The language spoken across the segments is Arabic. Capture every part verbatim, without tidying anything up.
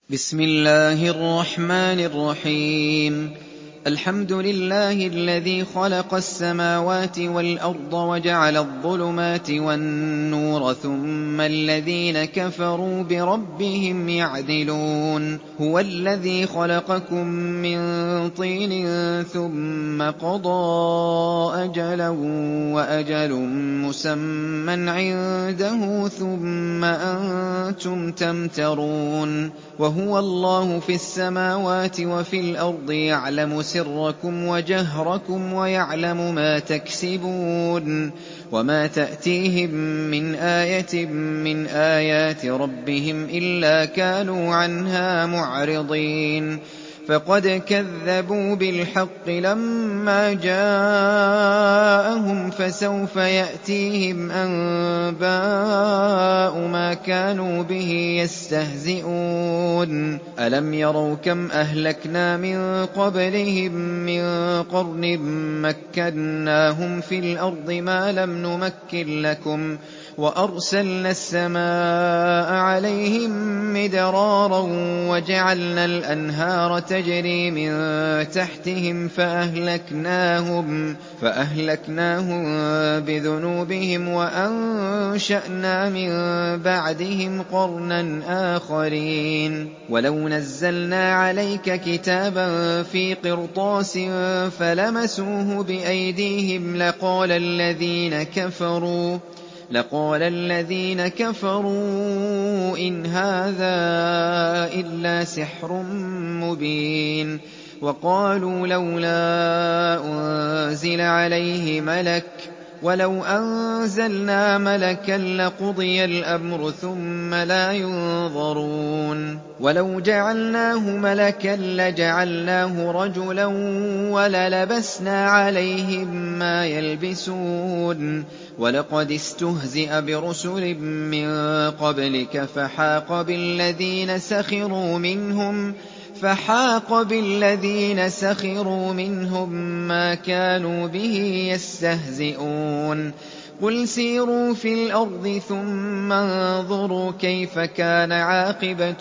بسم الله الرحمن الرحيم. الحمد لله الذي خلق السماوات والأرض وجعل الظلمات والنور ثم الذين كفروا بربهم يعدلون. هو الذي خلقكم من طين ثم قضى أجلا وأجل مسمى عنده ثم أنتم تمترون. وهو الله في السماوات وفي الأرض يعلم سركم وجهركم ويعلم ما تكسبون. وما تأتيهم من آية من آيات ربهم إلا كانوا عنها معرضين. فقد كذبوا بالحق لما جاءهم فسوف يأتيهم أنباء ما كانوا به يستهزئون. ألم يروا كم أهلكنا من قبلهم من قرن مكناهم في الأرض ما لم نمكن لكم وأرسلنا السماء عليهم مدرارا وجعلنا الأنهار تجري من تحتهم فأهلكناهم, فأهلكناهم بذنوبهم وأنشأنا من بعدهم قرنا آخرين. ولو نزلنا عليك كتابا في قرطاس فلمسوه بأيديهم لقال الذين كفروا لقال الذين كفروا إن هذا إلا سحر مبين. وقالوا لولا أنزل عليه ملك ولو أنزلنا ملكا لقضي الأمر ثم لا ينظرون. ولو جعلناه ملكا لجعلناه رجلا وللبسنا عليهم ما يلبسون. ولقد استهزئ برسل من قبلك فحاق بالذين سخروا منهم فحاق بالذين سخروا منهم ما كانوا به يستهزئون. قل سيروا في الأرض ثم انظروا كيف كان عاقبة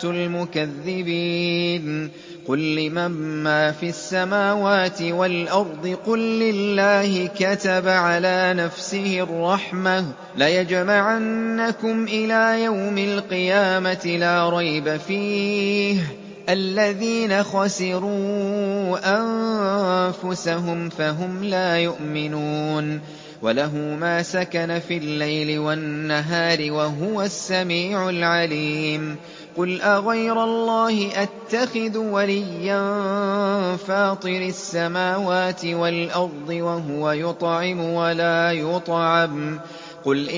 المكذبين. قل لمن ما في السماوات والأرض قل لله كتب على نفسه الرحمة ليجمعنكم إلى يوم القيامة لا ريب فيه الذين خسروا أنفسهم فهم لا يؤمنون. وله ما سكن في الليل والنهار وهو السميع العليم. قل أغير الله أتخذ وليا فاطر السماوات والأرض وهو يطعم ولا يطعم قل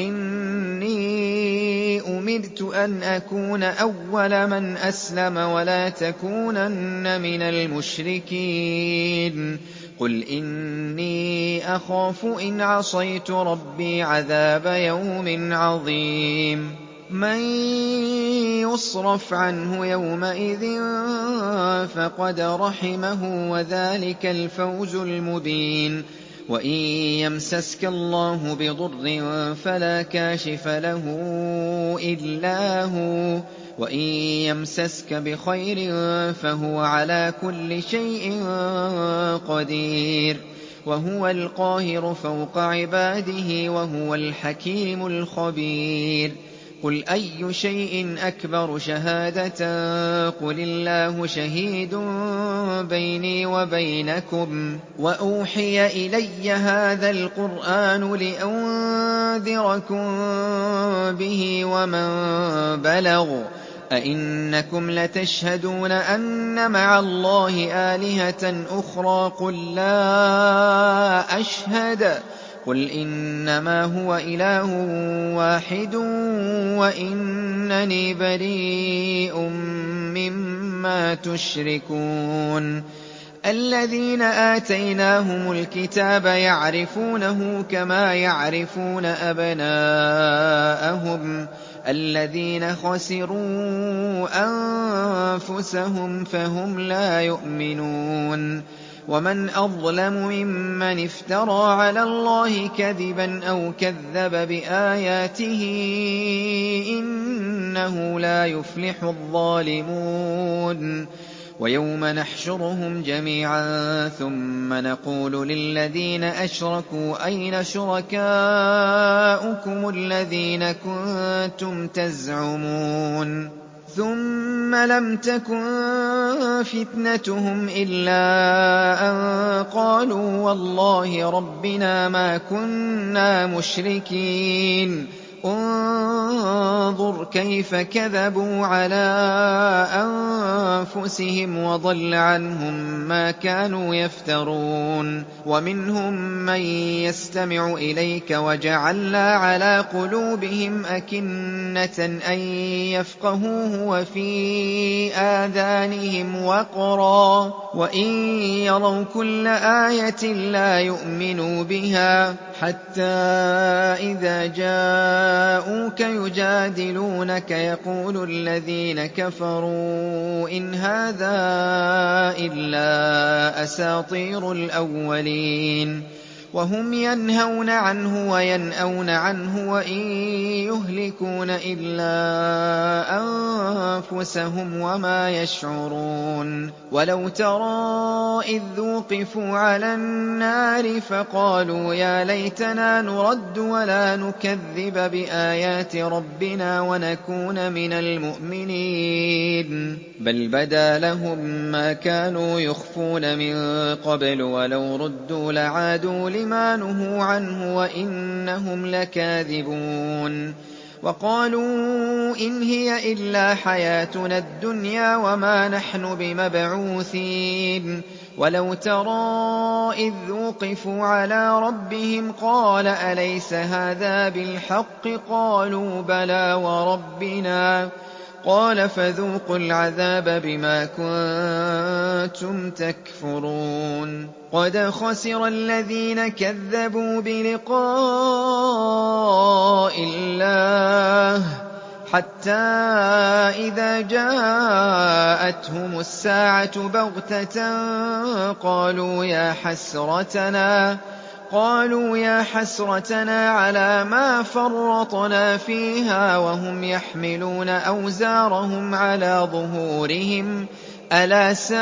إني أمرت أن أكون أول من أسلم ولا تكونن من المشركين. قل إني أخاف إن عصيت ربي عذاب يوم عظيم. من يصرف عنه يومئذ فقد رحمه وذلك الفوز المبين. وإن يمسسك الله بضر فلا كاشف له إلا هو وإن يمسسك بخير فهو على كل شيء قدير. وهو القاهر فوق عباده وهو الحكيم الخبير. قل أي شيء أكبر شهادة قل الله شهيد بيني وبينكم وأوحي إلي هذا القرآن لأنذركم به ومن بلغ أئنكم لتشهدون أن مع الله آلهة أخرى قل لا أشهد قل إنما هو إله واحد وإنني بريء مما تشركون. الذين آتيناهم الكتاب يعرفونه كما يعرفون أبناءهم الذين خسروا أنفسهم فهم لا يؤمنون. ومن أظلم ممن افترى على الله كذبا أو كذب بآياته إنه لا يفلح الظالمون ويوم نحشرهم جميعا ثم نقول للذين أشركوا أين شركاؤكم الذين كنتم تزعمون ثم لم تكن فتنتهم إلا أن قالوا والله ربنا ما كنا مشركين انظر كيف كذبوا على أنفسهم وضل عنهم ما كانوا يفترون ومنهم من يستمع إليك وجعلنا على قلوبهم أكنة أن يفقهوه وفي آذانهم وقرا وإن يروا كل آية لا يؤمنوا بها حتى إذا جاءوك يجادلونك يقول الذين كفروا إن هذا إلا أساطير الأولين وهم ينهون عنه وينأون عنه وإن يهلكون إلا أنفسهم وما يشعرون ولو ترى إذ وقفوا على النار فقالوا يا ليتنا نرد ولا نكذب بآيات ربنا ونكون من المؤمنين بل بدا لهم ما كانوا يخفون من قبل ولو ردوا لعادوا لما نهوا عنه وإنهم لكاذبون وقالوا إن هي إلا حياتنا الدنيا وما نحن بمبعوثين ولو ترى إذ وقفوا على ربهم قال أليس هذا بالحق قالوا بلى وربنا قال فذوقوا العذاب بما كنتم تكفرون قد خسر الذين كذبوا بلقاء الله حتى إذا جاءتهم الساعة بغتة قالوا يا حسرتنا قالوا يا حسرتنا على ما فرطنا فيها وهم يحملون أوزارهم على ظهورهم ألا ساء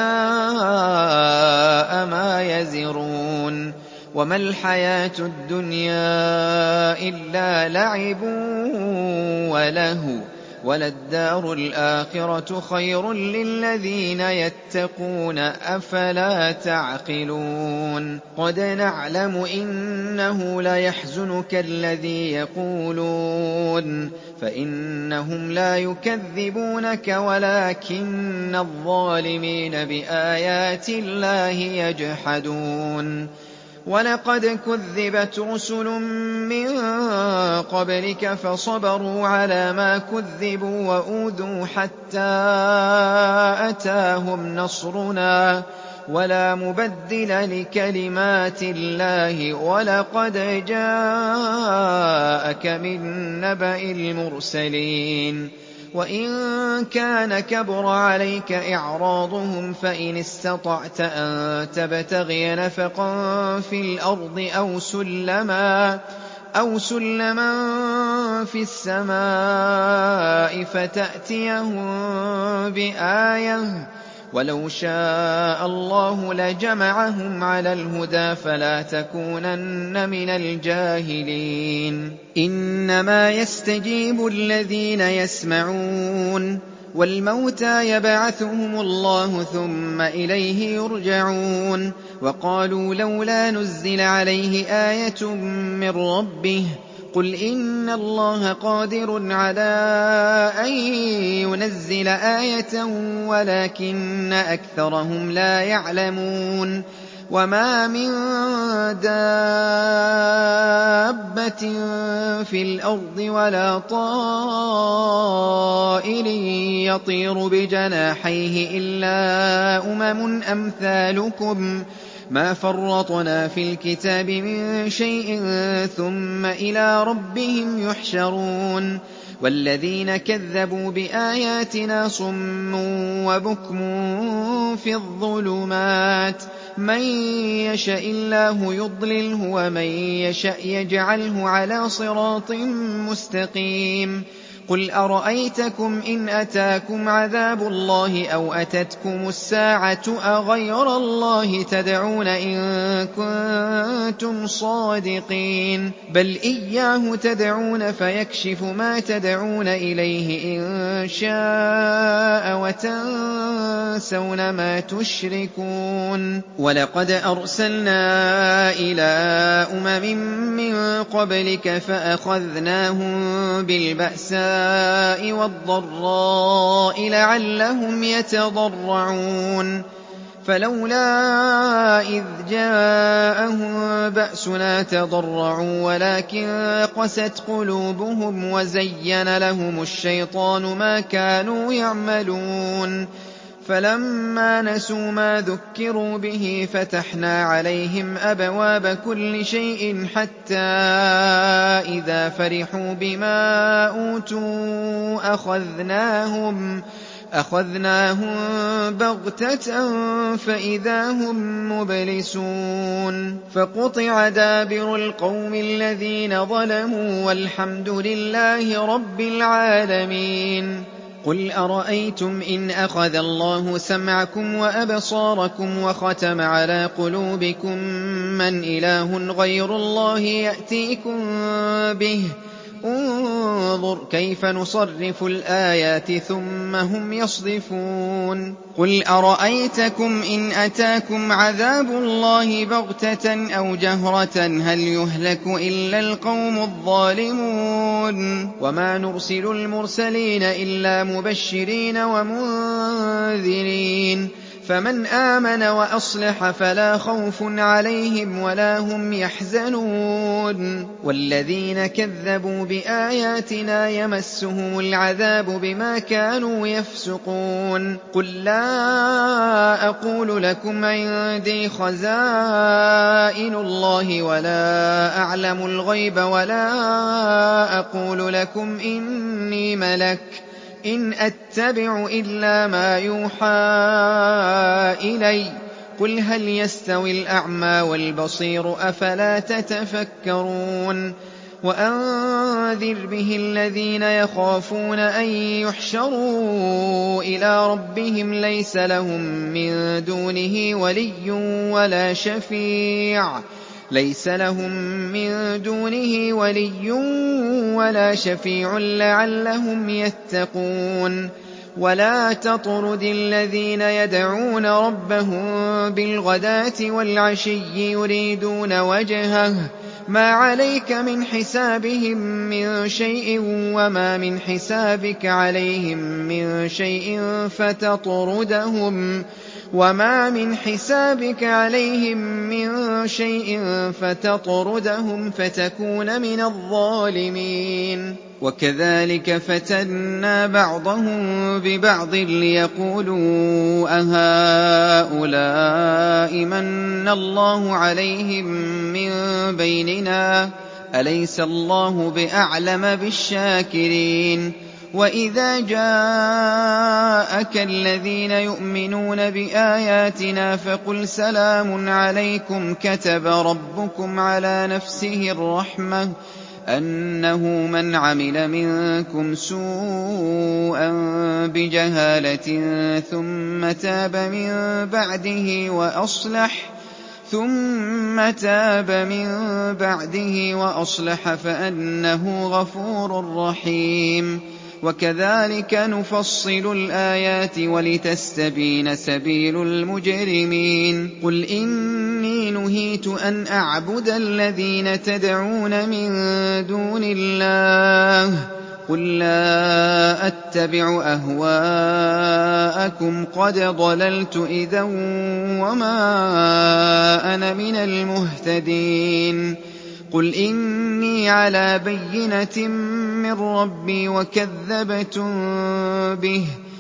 ما يزرون وما الحياة الدنيا إلا لعب ولهو وللدار الآخرة خير للذين يتقون أفلا تعقلون قد نعلم إنه ليحزنك الذي يقولون فإنهم لا يكذبونك ولكن الظالمين بآيات الله يجحدون ولقد كذبت رسل من قبلك فصبروا على ما كذبوا وأوذوا حتى أتاهم نصرنا ولا مبدل لكلمات الله ولقد جاءك من نبأ المرسلين وإن كان كبر عليك إعراضهم فإن استطعت أن تبتغي نفقا في الأرض أو سلما أو سلما في السماء فتأتيهم بآية ولو شاء الله لجمعهم على الهدى فلا تكونن من الجاهلين إنما يستجيب الذين يسمعون والموتى يبعثهم الله ثم إليه يرجعون وقالوا لولا نزل عليه آية من ربه قل إن الله قادر على أن ينزل آية ولكن أكثرهم لا يعلمون وما من دابة في الأرض ولا طائر يطير بجناحيه إلا أمم أمثالكم ما فرطنا في الكتاب من شيء ثم إلى ربهم يحشرون والذين كذبوا بآياتنا صم وبكم في الظلمات مَن يَشَإِ اللَّهُ يُضْلِلْهُ وَمَن يَشَأْ يَجْعَلْهُ عَلَىٰ صِرَاطٍ مُّسْتَقِيمٍ قُلْ أَرَأَيْتَكُمْ إِنْ أَتَاكُمْ عَذَابُ اللَّهِ أَوْ أَتَتْكُمُ السَّاعَةُ أَغَيْرَ اللَّهِ تَدْعُونَ إِن كُنتُمْ صَادِقِينَ بَلْ إِيَّاهُ تَدْعُونَ فَيَكْشِفُ مَا تَدْعُونَ إِلَيْهِ إِن شَاءَ وَتَنسَوْنَ مَا تُشْرِكُونَ وَلَقَدْ أَرْسَلْنَا إِلَىٰ أُمَمٍ مِّن قَبْلِكَ فَأَخَذْنَاهُم بِالْبَأْسَاءِ وَالضَّرَّاءِ لَعَلَّهُمْ يَتَضَرَّعُونَ فَلَوْلَا إِذْ جَاءَهُم بَأْسُنَا تَضَرَّعُوا وَلَٰكِن قَسَتْ قُلُوبُهُمْ وَزَيَّنَ لَهُمُ الشَّيْطَانُ مَا كَانُوا يَعْمَلُونَ فَلَمَّا نَسُوا مَا ذُكِّرُوا بِهِ فَتَحْنَا عَلَيْهِمْ أَبْوَابَ كُلِّ شَيْءٍ حَتَّىٰ إِذَا فَرِحُوا بِمَا أُوتُوا أَخَذْنَاهُم أَخَذْنَاهُم بَغْتَةً فَإِذَا هُم مُّبْلِسُونَ فَقُطِعَ دَابِرُ الْقَوْمِ الَّذِينَ ظَلَمُوا وَالْحَمْدُ لِلَّهِ رَبِّ الْعَالَمِينَ قُلْ أَرَأَيْتُمْ إِنْ أَخَذَ اللَّهُ سَمْعَكُمْ وَأَبْصَارَكُمْ وَخَتَمَ عَلَىٰ قُلُوبِكُم مَّنْ إِلَٰهٌ غَيْرُ اللَّهِ يَأْتِيكُم بِهِ انظُرْ كَيْفَ نُصَرِّفُ الْآيَاتِ ثُمَّ هُمْ يَصْدِفُونَ قُلْ أَرَأَيْتَكُمْ إِنْ أَتَاكُمْ عَذَابُ اللَّهِ بَغْتَةً أَوْ جَهْرَةً هَلْ يُهْلَكُ إِلَّا الْقَوْمُ الظَّالِمُونَ وَمَا نُرْسِلُ الْمُرْسَلِينَ إِلَّا مُبَشِّرِينَ وَمُنذِرِينَ فَمَنْ آمَنَ وَأَصْلَحَ فَلَا خَوْفٌ عَلَيْهِمْ وَلَا هُمْ يَحْزَنُونَ وَالَّذِينَ كَذَّبُوا بِآيَاتِنَا يَمَسُّهُمُ الْعَذَابُ بِمَا كَانُوا يَفْسُقُونَ قُل لَّا أَقُولُ لَكُمْ عِندِي خَزَائِنُ اللَّهِ وَلَا أَعْلَمُ الْغَيْبَ وَلَا أَقُولُ لَكُمْ إِنِّي مَلَكٌ إِنْ أَتَّبِعُ إِلَّا مَا يُوحَىٰ إِلَيَّ قُلْ هَلْ يَسْتَوِي الْأَعْمَىٰ وَالْبَصِيرُ أَفَلَا تَتَفَكَّرُونَ وَأَنذِرْ بِهِ الَّذِينَ يَخَافُونَ أَن يُحْشَرُوا إِلَىٰ رَبِّهِمْ لَيْسَ لَهُم مِّن دُونِهِ وَلِيٌّ وَلَا شَفِيعٌ لَيْسَ لَهُم مِّن دُونِهِ وَلِيٌّ وَلَا شَفِيعٌ لَّعَلَّهُمْ يَتَّقُونَ وَلَا تَطْرُدِ الَّذِينَ يَدْعُونَ رَبَّهُم بِالْغَدَاةِ وَالْعَشِيِّ يُرِيدُونَ وَجْهَهُ مَا عَلَيْكَ مِنْ حِسَابِهِم مِّن شَيْءٍ وَمَا مِنْ حِسَابِكَ عَلَيْهِم مِّن شَيْءٍ فَتَطْرُدَهُمْ وَمَا مِنْ حِسَابِكَ عَلَيْهِم مِّن شَيْءٍ فَتَطْرُدَهُمْ فَتَكُونَ مِنَ الظَّالِمِينَ وَكَذَٰلِكَ فَتَنَّا بَعْضَهُم بِبَعْضٍ لِّيَقُولُوا أَهَٰؤُلَاءِ مَنَّ اللَّهُ عَلَيْهِم مِّن بَيْنِنَا أَلَيْسَ اللَّهُ بِأَعْلَمَ بِالشَّاكِرِينَ وَإِذَا جَاءَكَ الَّذِينَ يُؤْمِنُونَ بِآيَاتِنَا فَقُلْ سَلَامٌ عَلَيْكُمْ كَتَبَ رَبُّكُمْ عَلَىٰ نَفْسِهِ الرَّحْمَةَ أَنَّهُ مَنْ عَمِلَ مِنكُمْ سُوءًا بِجَهَالَةٍ ثُمَّ تَابَ مِن بَعْدِهِ وَأَصْلَحَ ثُمَّ تَابَ مِن بَعْدِهِ وَأَصْلَحَ فَأَنَّهُ غَفُورٌ رَّحِيمٌ وَكَذَٰلِكَ نُفَصِّلُ الْآيَاتِ وَلِتَسْتَبِينَ سَبِيلُ الْمُجْرِمِينَ قُلْ إِنِّي نُهِيتُ أَنْ أَعْبُدَ الَّذِينَ تَدْعُونَ مِن دُونِ اللَّهِ قُل لَّا أَتَّبِعُ أَهْوَاءَكُمْ قَدْ ضَلَلْتُ إِذًا وَمَا أَنَا مِنَ الْمُهْتَدِينَ قُلْ إِنِّي عَلَىٰ بَيِّنَةٍ مِّن رَّبِّي وَكَذَّبْتُم بِهِ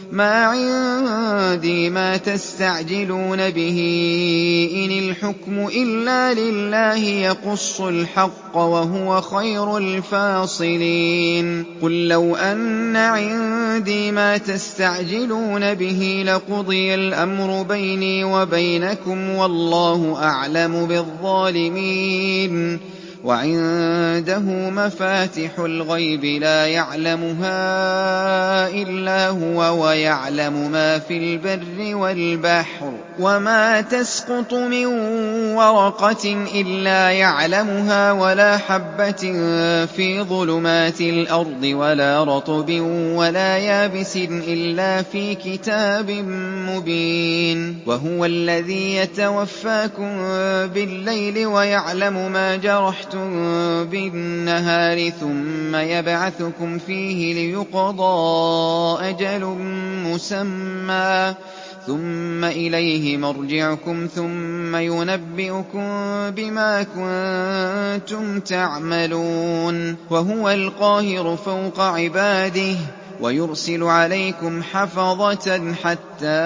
مَا عِندِي مَا تَسْتَعْجِلُونَ بِهِ ۚ إِنِ الْحُكْمُ إِلَّا لِلَّهِ يَقُصُّ الْحَقَّ ۖ وَهُوَ خَيْرُ الْفَاصِلِينَ قُل لَّوْ أَنَّ عِندِي مَا تَسْتَعْجِلُونَ بِهِ لَقُضِيَ الْأَمْرُ بَيْنِي وَبَيْنَكُمْ ۗ وَاللَّهُ أَعْلَمُ بِالظَّالِمِينَ وَعِندَهُ مَفَاتِحُ الْغَيْبِ لَا يَعْلَمُهَا إِلَّا هُوَ وَيَعْلَمُ مَا فِي الْبَرِّ وَالْبَحْرِ وَمَا تَسْقُطُ مِن وَرَقَةٍ إِلَّا يَعْلَمُهَا وَلَا حَبَّةٍ فِي ظُلُمَاتِ الْأَرْضِ وَلَا رَطْبٍ وَلَا يَابِسٍ إِلَّا فِي كِتَابٍ مُّبِينٍ وَهُوَ الَّذِي يَتَوَفَّاكُم بِاللَّيْلِ وَيَعْلَمُ مَا جَرَحْتُم بِالنَّهَارِ ثُمَّ يَبْعَثُكُمْ فِيهِ لِيُقْضَىٰ أَجَلٌ مُّسَمًّى ثُمَّ إِلَيْهِ مَرْجِعُكُمْ ثُمَّ يُنَبِّئُكُم بِمَا كُنتُمْ تَعْمَلُونَ وَهُوَ الْقَاهِرُ فَوْقَ عِبَادِهِ وَيُرْسِلُ عَلَيْكُمْ حَفَظَةً حَتَّىٰ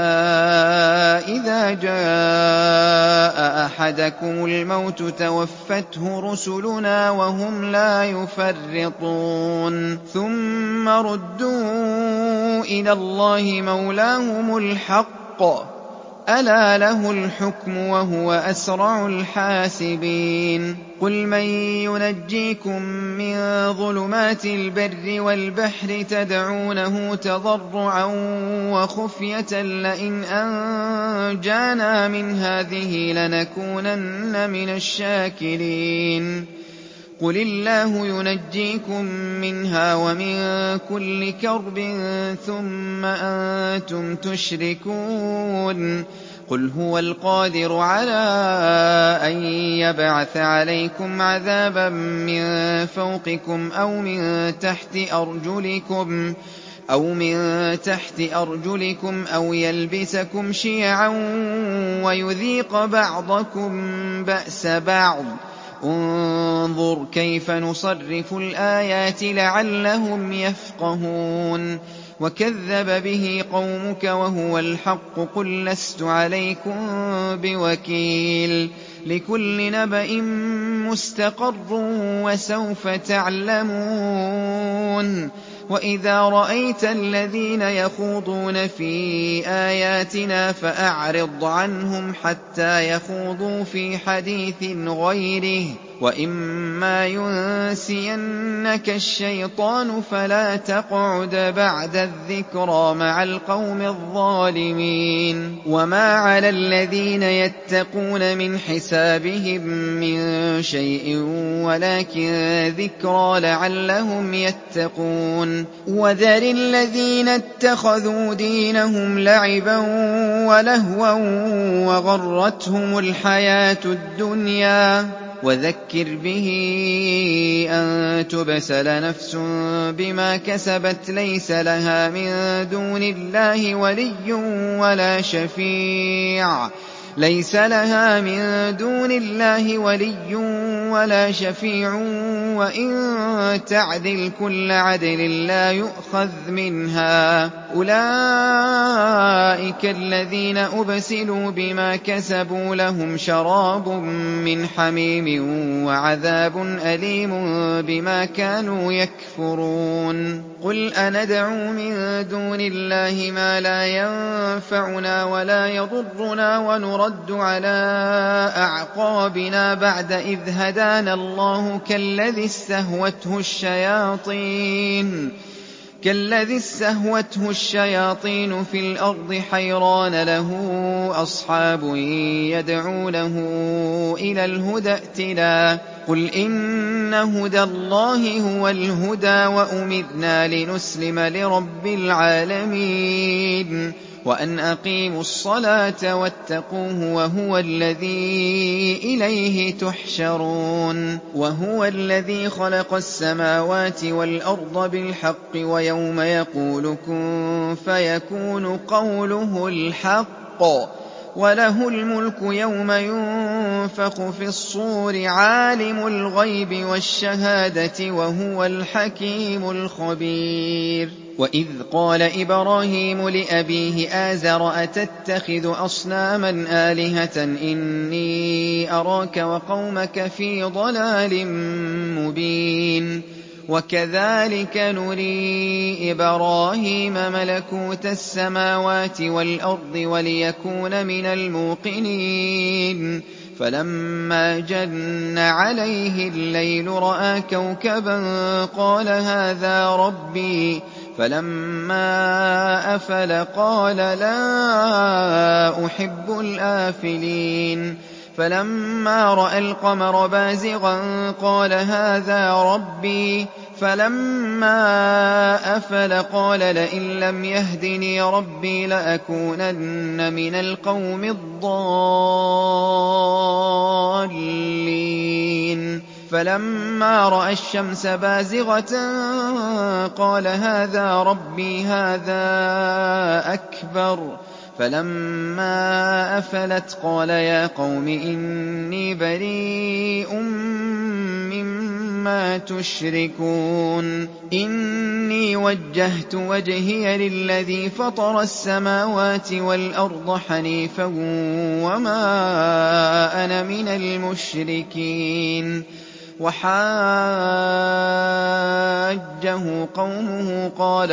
إِذَا جَاءَ أَحَدَكُمُ الْمَوْتُ تَوَفَّتْهُ رُسُلُنَا وَهُمْ لَا يُفَرِّطُونَ ثُمَّ رُدُّوا إِلَى اللَّهِ مَوْلَاهُمُ الْحَقِّ ۚ أَلَا لَهُ الْحُكْمُ وَهُوَ أَسْرَعُ الْحَاسِبِينَ قُلْ مَن يُنَجِّيكُم مِّن ظُلُمَاتِ الْبَرِّ وَالْبَحْرِ تَدْعُونَهُ تَضَرُّعًا وَخُفْيَةً لَّئِنْ أَنجَانَا مِنْ هَٰذِهِ لَنَكُونَنَّ مِنَ الشَّاكِرِينَ قُلِ اللَّهُ يُنَجِّيكُم مِّنْهَا وَمِن كُلِّ كَرْبٍ ثُمَّ أَنتُمْ تُشْرِكُونَ قُلْ هُوَ الْقَادِرُ عَلَىٰ أَن يَبْعَثَ عَلَيْكُمْ عَذَابًا مِّن فَوْقِكُمْ أَوْ مِن تَحْتِ أَرْجُلِكُمْ أَوْ يَلْبِسَكُمْ شِيَعًا وَيُذِيقَ بَعْضَكُم بَأْسَ بَعْضٍ ۗ انظُرْ كَيْفَ نُصَرِّفُ الْآيَاتِ لَعَلَّهُمْ يَفْقَهُونَ وَكَذَّبَ بِهِ قَوْمُكَ وَهُوَ الْحَقُّ ۚ قُل لَّسْتُ عَلَيْكُم بِوَكِيلٍ لِّكُلِّ نَبَإٍ مُّسْتَقَرٌّ وَسَوْفَ تَعْلَمُونَ وَإِذَا رَأَيْتَ الَّذِينَ يَخُوضُونَ فِي آيَاتِنَا فَأَعْرِضْ عَنْهُمْ حَتَّىٰ يَخُوضُوا فِي حَدِيثٍ غَيْرِهِ ۚ وَإِمَّا يُنسِيَنَّكَ الشَّيْطَانُ فَلَا تَقْعُدْ بَعْدَ الذِّكْرَىٰ مَعَ الْقَوْمِ الظَّالِمِينَ وَمَا عَلَى الَّذِينَ يَتَّقُونَ مِنْ حِسَابِهِم مِّن شَيْءٍ وَلَٰكِن ذِكْرَىٰ لَعَلَّهُمْ يَتَّقُونَ وَذَرِ الَّذِينَ اتَّخَذُوا دِينَهُمْ لَعِبًا وَلَهْوًا وَغَرَّتْهُمُ الْحَيَاةُ الدُّنْيَا ۚ وَذَكِّرْ بِهِ أَن تُبْسَلَ نَفْسٌ بِمَا كَسَبَتْ لَيْسَ لَهَا مِن دُونِ اللَّهِ وَلِيٌّ وَلَا شَفِيعٌ لَيْسَ لَهَا مِن دُونِ اللَّهِ وَلِيٌّ وَلَا شَفِيعٌ وَإِن تَعْدِلْ كُلَّ عَدْلٍ لَّا يُؤْخَذْ مِنْهَا أُولَٰئِكَ الَّذِينَ أُبْسِلُوا بِمَا كَسَبُوا لَهُمْ شَرَابٌ مِّنْ حَمِيمٍ وَعَذَابٌ أَلِيمٌ بِمَا كَانُوا يَكْفُرُونَ قُلْ أَنَدْعُو مِن دُونِ اللَّهِ مَا لَا يَنفَعُنَا وَلَا يَضُرُّنَا وَنُرَدُّ عَلَىٰ أَعْقَابِنَا بَعْدَ إِذْ هَدَانَا اللَّهُ كَالَّذِي اسْتَهْوَتْهُ الشَّيَاطِينُ فِي الْأَرْضِ حَيْرَانَ لَهُ أَصْحَابٌ يَدْعُونَهُ إِلَى الْهُدَى ائْتِنَا ۗ قُلْ إِنَّ هُدَى اللَّهِ هُوَ الْهُدَىٰ وَأُمِرْنَا لِنُسْلِمَ لِرَبِّ الْعَالَمِينَ وَأَنْ أَقِيمُوا الصَّلَاةَ وَاتَّقُوهُ وَهُوَ الَّذِي إِلَيْهِ تُحْشَرُونَ وَهُوَ الَّذِي خَلَقَ السَّمَاوَاتِ وَالْأَرْضَ بِالْحَقِّ وَيَوْمَ يَقُولُ كُن فَيَكُونُ قَوْلُهُ الْحَقَّ ۚ وَلَهُ الْمُلْكُ يَوْمَ يُنفَخُ فِي الصُّورِ ۚ عَالِمُ الْغَيْبِ وَالشَّهَادَةِ ۚ وَهُوَ الْحَكِيمُ الْخَبِيرُ وَإِذْ قَالَ إِبْرَاهِيمُ لِأَبِيهِ آزَرَ أَتَتَّخِذُ أَصْنَامًا آلِهَةً إِنِّي أَرَاكَ وَقَوْمَكَ فِي ضَلَالٍ مُّبِينٍ وَكَذَٰلِكَ نُرِي إِبْرَاهِيمَ مَلَكُوتَ السَّمَاوَاتِ وَالْأَرْضِ وَلِيَكُونَ مِنَ الْمُوقِنِينَ فَلَمَّا جَنَّ عَلَيْهِ اللَّيْلُ رَأَىٰ كَوْكَبًا قَالَ هَٰذَا رَبِّي فَلَمَّا أَفَلَ قَالَ لَا أُحِبُّ الْآفِلِينَ فَلَمَّا رَأَى الْقَمَرَ بَازِغًا قَالَ هَٰذَا رَبِّي فَلَمَّا أَفَلَ قَالَ لَئِن لَّمْ يَهْدِنِي رَبِّي لَأَكُونَنَّ مِنَ الْقَوْمِ الضَّالِّينَ فَلَمَّا رَأَى الشَّمْسَ بَازِغَةً قَالَ هَٰذَا رَبِّي هَٰذَا أَكْبَرُ فَلَمَّا أَفَلَتْ قَالَ يَا قَوْمِ إِنِّي بَرِيءٌ مِّمَّا تُشْرِكُونَ إِنِّي وَجَّهْتُ وَجْهِيَ لِلَّذِي فَطَرَ السَّمَاوَاتِ وَالْأَرْضَ حَنِيفًا وَمَا أَنَا مِنَ الْمُشْرِكِينَ وَحَاجَّهُ قَوْمُهُ قَالَ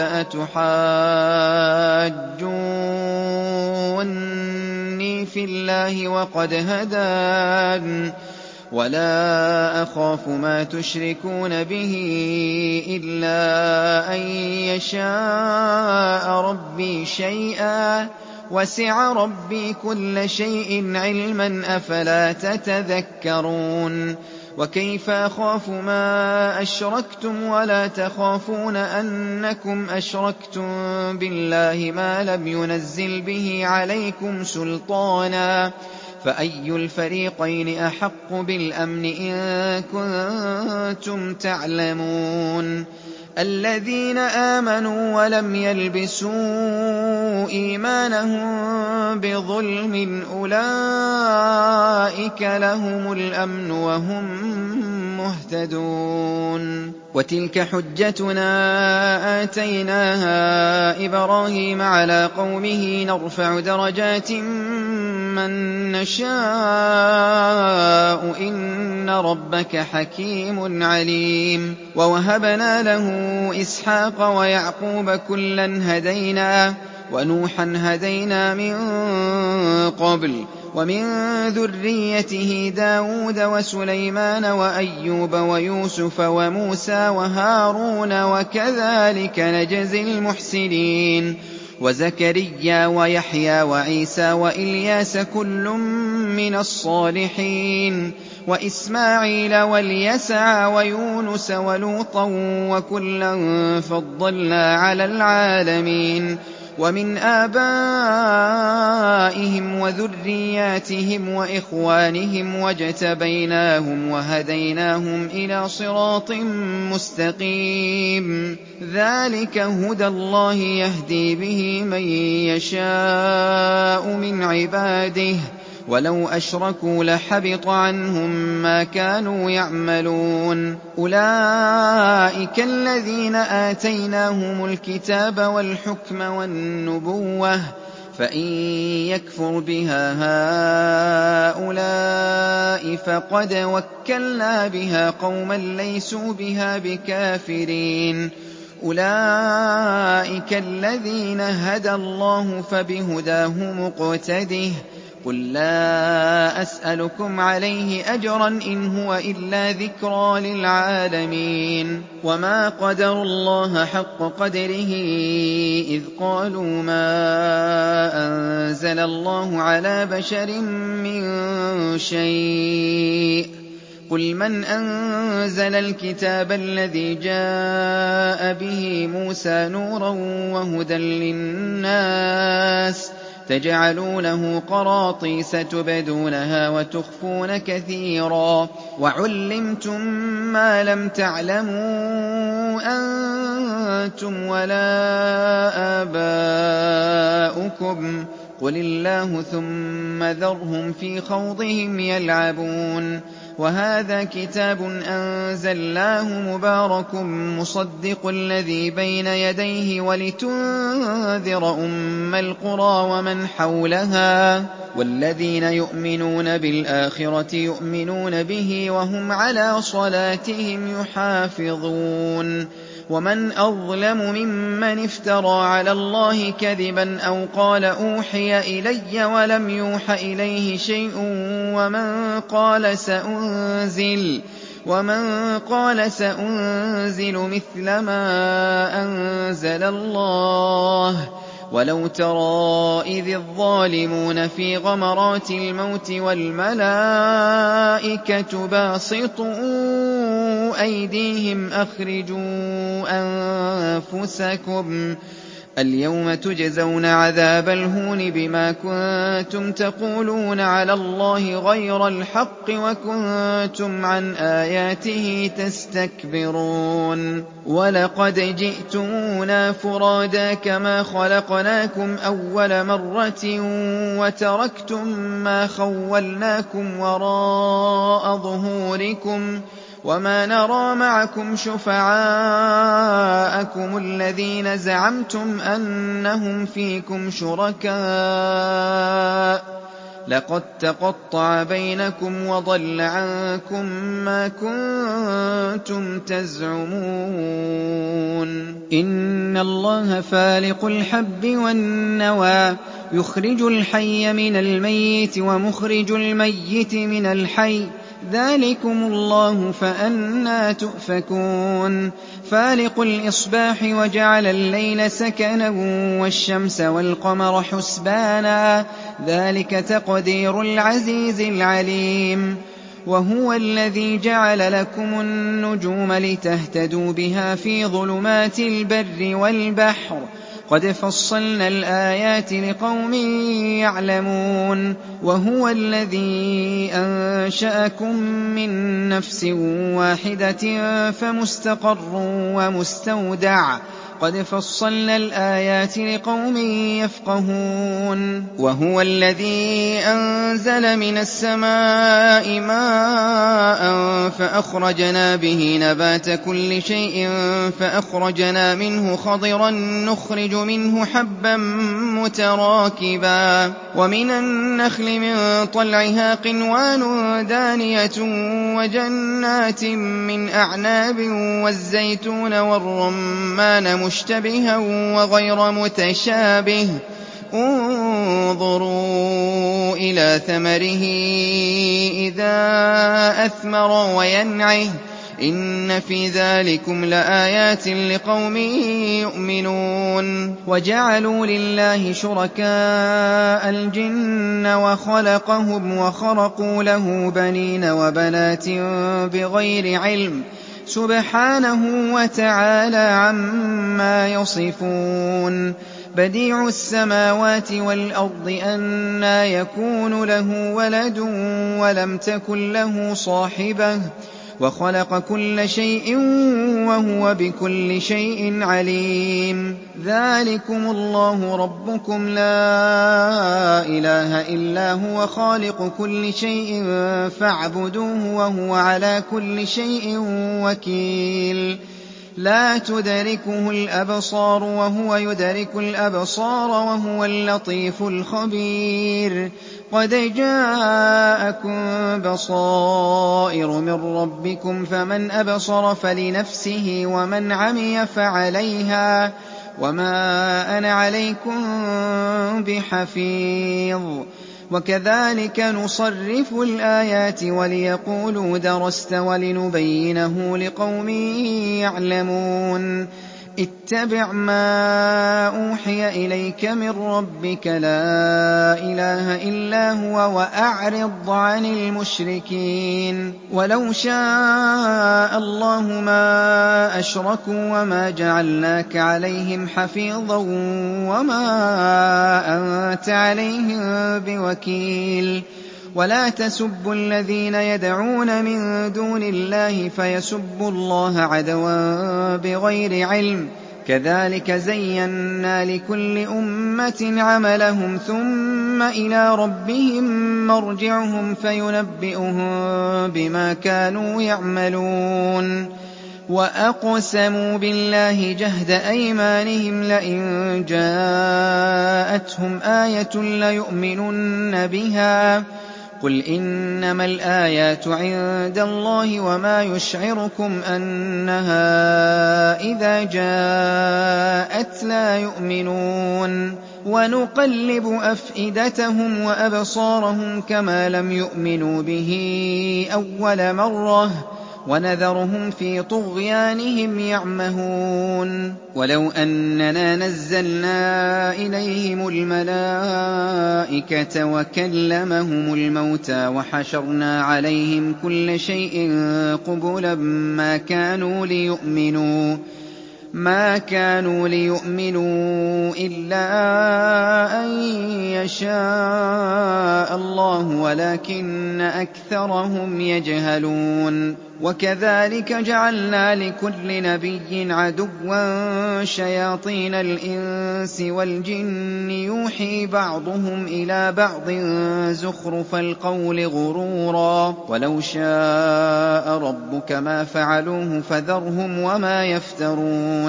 أَتُحَاجُّونِّي فِي اللَّهِ وَقَدْ هَدَانِ وَلَا أَخَافُ مَا تُشْرِكُونَ بِهِ إِلَّا أَن يَشَاءَ رَبِّي شَيْئًا وَسِعَ رَبِّي كُلَّ شَيْءٍ عِلْمًا ۚ أَفَلَا تَتَذَكَّرُونَ وَكَيْفَ أَخَافُ مَا أَشْرَكْتُمْ وَلَا تَخَافُونَ أَنَّكُمْ أَشْرَكْتُم بِاللَّهِ مَا لَمْ يُنَزِّلْ بِهِ عَلَيْكُمْ سُلْطَانًا ۚ فَأَيُّ الْفَرِيقَيْنِ أَحَقُّ بِالْأَمْنِ إِن كُنتُمْ تَعْلَمُونَ الَّذِينَ آمَنُوا وَلَمْ يَلْبِسُوا إِيمَانَهُم بِظُلْمٍ أُولَٰئِكَ لَهُمُ الْأَمْنُ وَهُم مُّهْتَدُونَ وَتِلْكَ حُجَّتُنَا آتَيْنَاهَا إِبْرَاهِيمَ عَلَىٰ قَوْمِهِ نَرْفَعُ دَرَجَاتٍ مَّن نَّشَاءُ ۗ إِنَّ رَبَّكَ حَكِيمٌ عَلِيمٌ وَوَهَبْنَا لَهُ إِسْحَاقَ وَيَعْقُوبَ ۖ كُلًّا هَدَيْنَا ۚ وَنُوحًا هَدَيْنَا مِن قَبْلُ ۖ وَمِن ذُرِّيَّتِهِ دَاوُودَ وَسُلَيْمَانَ وَأَيُّوبَ وَيُوسُفَ وَمُوسَىٰ وَهَارُونَ ۚ وَكَذَٰلِكَ نَجْزِي الْمُحْسِنِينَ وَزَكَرِيَّا وَيَحْيَىٰ وَعِيسَىٰ وَإِلْيَاسَ ۖ كُلٌّ مِّنَ الصَّالِحِينَ وَإِسْمَاعِيلَ وَالْيَسَعَ وَيُونُسَ وَلُوطًا ۚ وَكُلًّا فَضَّلْنَا عَلَى الْعَالَمِينَ وَمِنْ آبَائِهِمْ وَذُرِّيَّاتِهِمْ وَإِخْوَانِهِمْ ۖ وَاجْتَبَيْنَاهُمْ وَهَدَيْنَاهُمْ إِلَىٰ صِرَاطٍ مُّسْتَقِيمٍ ذَٰلِكَ هُدَى اللَّهِ يَهْدِي بِهِ مَن يَشَاءُ مِنْ عِبَادِهِ ۚ وَلَوْ أَشْرَكُوا لَحَبِطَ عَنْهُم مَّا كَانُوا يَعْمَلُونَ أُولَٰئِكَ الَّذِينَ آتَيْنَاهُمُ الْكِتَابَ وَالْحُكْمَ وَالنُّبُوَّةَ ۚ فَإِن يَكْفُرْ بِهَا هَٰؤُلَاءِ فَقَدْ وَكَّلْنَا بِهَا قَوْمًا لَّيْسُوا بِهَا بِكَافِرِينَ أُولَٰئِكَ الَّذِينَ هَدَى اللَّهُ ۖ فَبِهُدَاهُ مُقْتَدِهْ ۗ قُل لَّا أَسْأَلُكُمْ عَلَيْهِ أَجْرًا ۖ إِنْ هُوَ إِلَّا ذِكْرَىٰ لِلْعَالَمِينَ وَمَا قَدَرُوا اللَّهَ حَقَّ قَدْرِهِ إِذْ قَالُوا مَا أَنزَلَ اللَّهُ عَلَىٰ بَشَرٍ مِّن شَيْءٍ ۗ قُلْ مَنْ أَنزَلَ الْكِتَابَ الَّذِي جَاءَ بِهِ مُوسَىٰ نُورًا وَهُدًى لِّلنَّاسِ ۖ تَجْعَلُونَهُ قَرَاطِيسَ تُبْدُونَهَا وَتُخْفُونَ كَثِيرًا ۖ وَعُلِّمْتُم مَّا لَمْ تَعْلَمُوا أَنتُمْ وَلَا آبَاؤُكُمْ ۖ قُلِ اللَّهُ ثُمَّ ذَرْهُمْ فِي خَوْضِهِمْ يَلْعَبُونَ وهذا كتاب أنزلناه مبارك مصدق الذي بين يديه ولتنذر أم القرى ومن حولها والذين يؤمنون بالآخرة يؤمنون به وهم على صلاتهم يحافظون ومن أظلم ممن افترى على الله كذبا أو قال أوحي إلي ولم يوح إليه شيء ومن قال سأنزل ومن قال سأنزل مثل ما أنزل الله ولو ترى إذ الظالمون في غمرات الموت والملائكة باسطوا أيديهم أخرجوا أنفسكم اليوم تجزون عذاب الهون بما كنتم تقولون على الله غير الحق وكنتم عن آياته تستكبرون ولقد جئتمونا فرادا كما خلقناكم أول مرة وتركتم ما خولناكم وراء ظهوركم وما نرى معكم شفعاءكم الذين زعمتم أنهم فيكم شركاء لقد تقطع بينكم وضل عنكم ما كنتم تزعمون إن الله فالق الحب والنوى يخرج الحي من الميت ومخرج الميت من الحي ذلكم الله فأنى تؤفكون فالق الإصباح وجعل الليل سكنا والشمس والقمر حسبانا ذلك تقدير العزيز العليم وهو الذي جعل لكم النجوم لتهتدوا بها في ظلمات البر والبحر قد فصلنا الآيات لقوم يعلمون وهو الذي أنشأكم من نفس واحدة فمستقر ومستودع قد فصلنا الآيات لقوم يفقهون وهو الذي أنزل من السماء ماء فأخرجنا به نبات كل شيء فأخرجنا منه خضرا نخرج منه حبا متراكبا ومن النخل من طلعها قنوان دانية وجنات من أعناب والزيتون والرمان مشتبها وغير متشابه انظروا إلى ثمره إذا أثمر وينعه إن في ذلكم لآيات لقوم يؤمنون وجعلوا لله شركاء الجن وخلقهم وخرقوا له بنين وبنات بغير علم سبحانه وتعالى عما يصفون بديع السماوات والأرض أنى يكون له ولد ولم تكن له صاحبة وخلق كل شيء وهو بكل شيء عليم ذلكم الله ربكم لا إله إلا هو خالق كل شيء فاعبدوه وهو على كل شيء وكيل لا تدركه الأبصار وهو يدرك الأبصار وهو اللطيف الخبير قد جاءكم بصائر من ربكم فمن أبصر فلنفسه ومن عمي فعليها وما أنا عليكم بحفيظ وكذلك نصرف الآيات وليقولوا درست ولنبينه لقوم يعلمون اتبع ما أوحي إليك من ربك لا إله إلا هو وأعرض عن المشركين ولو شاء الله ما أشركوا وما جعلناك عليهم حفيظا وما أنت عليهم بوكيل ولا تسبوا الذين يدعون من دون الله فيسبوا الله عدوا بغير علم كَذَٰلِكَ زَيَّنَّا لِكُلِّ أُمَّةٍ عَمَلَهُمْ ثُمَّ إِلَىٰ رَبِّهِم مَّرْجِعُهُمْ فَيُنَبِّئُهُم بِمَا كَانُوا يَعْمَلُونَ وَأَقْسَمُوا بِاللَّهِ جَهْدَ أَيْمَانِهِمْ لَئِن جَاءَتْهُمْ آيَةٌ لَّيُؤْمِنُنَّ بِهَا ۚ قُلْ إِنَّمَا الْآيَاتُ عِندَ اللَّهِ وَمَا يُشْعِرُكُمْ أَنَّهَا إِذَا جَاءَتْ لَا يُؤْمِنُونَ وَنُقَلِّبُ أَفْئِدَتَهُمْ وَأَبْصَارَهُمْ كَمَا لَمْ يُؤْمِنُوا بِهِ أَوَّلَ مَرَّةٍ وَنَذَرُهُمْ فِي طُغْيَانِهِمْ يَعْمَهُونَ وَلَوْ أَنَّنَا نَزَّلْنَا إِلَيْهِمُ الْمَلَائِكَةَ وَكَلَّمَهُمُ الْمَوْتَىٰ وَحَشَرْنَا عَلَيْهِمْ كُلَّ شَيْءٍ قُبُلًا مَّا كَانُوا لِيُؤْمِنُوا ما كانوا ليؤمنوا إلا أن يشاء الله ولكن أكثرهم يجهلون وكذلك جعلنا لكل نبي عدوا شياطين الإنس والجن يوحي بعضهم إلى بعض زخرف القول غرورا ولو شاء ربك ما فعلوه فذرهم وما يفترون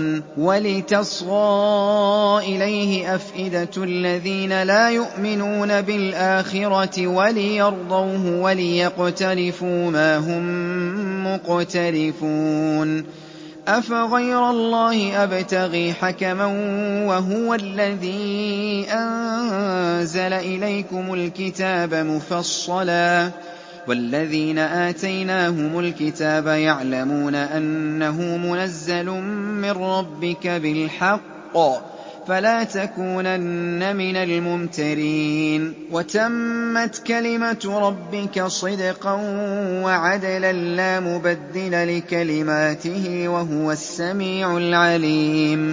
ولتصغى إليه أفئدة الذين لا يؤمنون بالآخرة وليرضوه وليقترفوا ما هم مقترفون أفغير الله أبتغي حكما وهو الذي أنزل إليكم الكتاب مفصلا والذين آتيناهم الكتاب يعلمون أنه منزل من ربك بالحق فلا تكونن من الممترين وتمت كلمة ربك صدقا وعدلا لا مبدل لكلماته وهو السميع العليم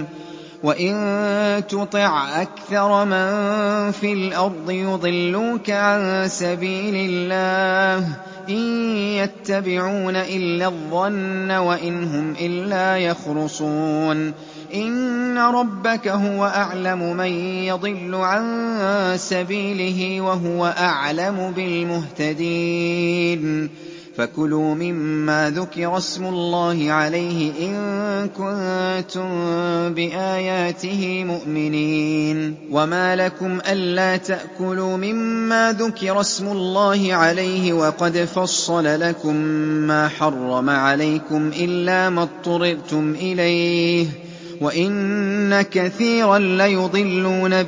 وإن تطع أكثر من في الأرض يضلوك عن سبيل الله إن يتبعون إلا الظن وإن هم إلا يخرصون إن ربك هو أعلم من يضل عن سبيله وهو أعلم بالمهتدين فكلوا مما ذكر اسم الله عليه إن كنتم بآياته مؤمنين وما لكم ألا تأكلوا مما ذكر اسم الله عليه وقد فصل لكم ما حرم عليكم إلا ما اضطررتم إليه وإن كثيرا ليضلون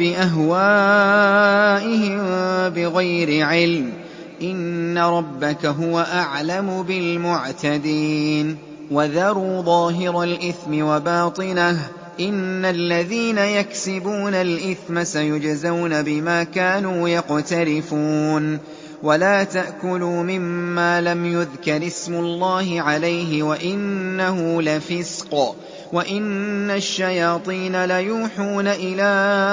بأهوائهم بغير علم إن ربك هو أعلم بالمعتدين وذروا ظاهر الإثم وباطنه إن الذين يكسبون الإثم سيجزون بما كانوا يقترفون ولا تأكلوا مما لم يذكر اسم الله عليه وإنه لفسق وإن الشياطين ليوحون إلى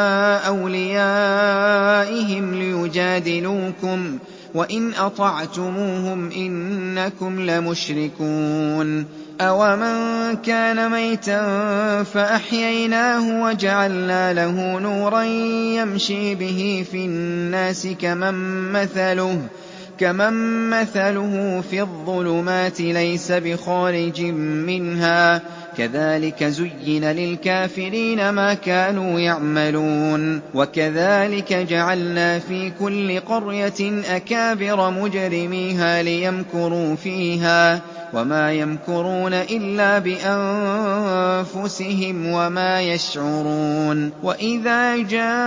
أوليائهم ليجادلوكم وإن أطعتموهم إنكم لمشركون أومن كان ميتا فأحييناه وجعلنا له نورا يمشي به في الناس كمن مثله كمن مثله في الظلمات ليس بخارج منها كذلك زين للكافرين ما كانوا يعملون وكذلك جعلنا في كل قرية أكابر مجرميها ليمكروا فيها وما يمكرون إلا بأنفسهم وما يشعرون وإذا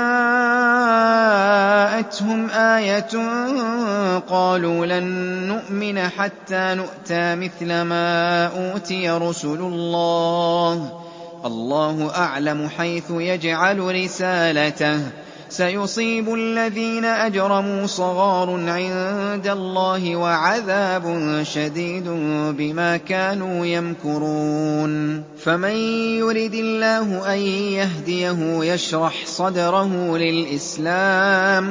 جاءتهم آية قالوا لن نؤمن حتى نؤتى مثل ما أوتي رسل الله الله أعلم حيث يجعل رسالته سيصيب الذين أجرموا صغار عند الله وعذاب شديد بما كانوا يمكرون فمن يرد الله أن يهديه يشرح صدره للإسلام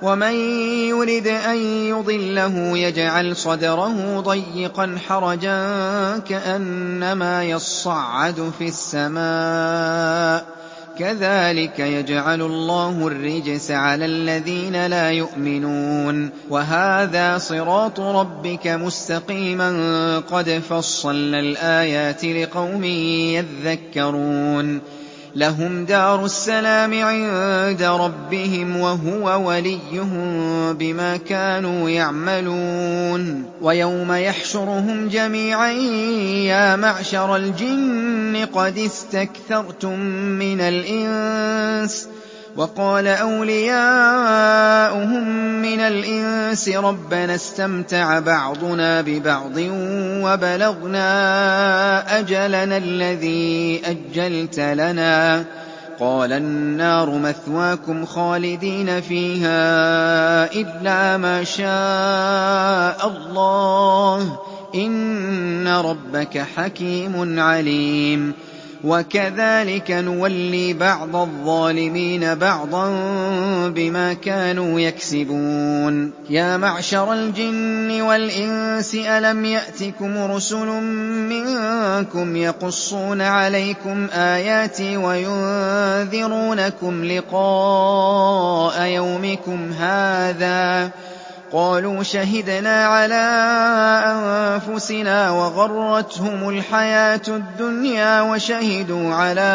ومن يرد أن يضله يجعل صدره ضيقا حرجا كأنما يصعد في السماء كذلك يجعل الله الرجس على الذين لا يؤمنون وهذا صراط ربك مستقيما قد فصلنا الآيات لقوم يذكرون لهم دار السلام عند ربهم وهو وليهم بما كانوا يعملون ويوم يحشرهم جميعا يا معشر الجن قد استكثرتم من الإنس وقال أولياؤهم من الإنس ربنا استمتع بعضنا ببعض وبلغنا أجلنا الذي أجلت لنا قال النار مثواكم خالدين فيها إلا ما شاء الله إن ربك حكيم عليم وكذلك نولي بعض الظالمين بعضا بما كانوا يكسبون يا معشر الجن والإنس ألم يأتكم رسل منكم يقصون عليكم آياتي وينذرونكم لقاء يومكم هذا قالوا شهدنا على أنفسنا وغرتهم الحياة الدنيا وشهدوا على